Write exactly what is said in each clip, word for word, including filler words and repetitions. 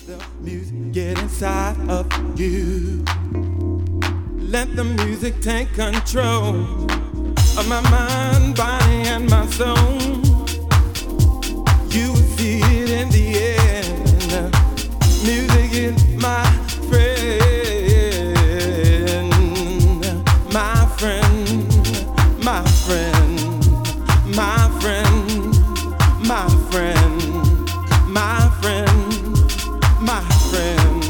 the music get inside of you. Let the music take control of my mind, body, and my soul. You will see it in the end. Music is my friend, my friend, my friend, my friend, my friend, my friend, my friend.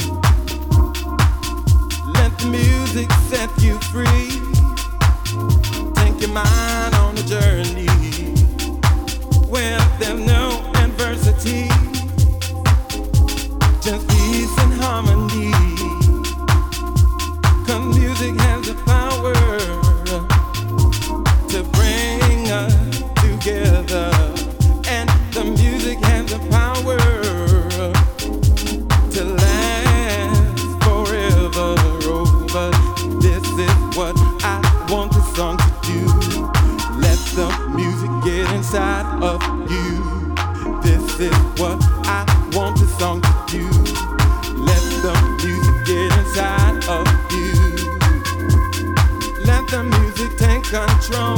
Let the music set you free. Take your mind on a journey where there's no adversity, just peace and harmony. 'Cause music has the power to bring us together, and the music has the power to last forever. Over. This is what I want the song to do. Let the music get inside of you. This is what I want the song to do. Let the music get inside of you. Let the music take control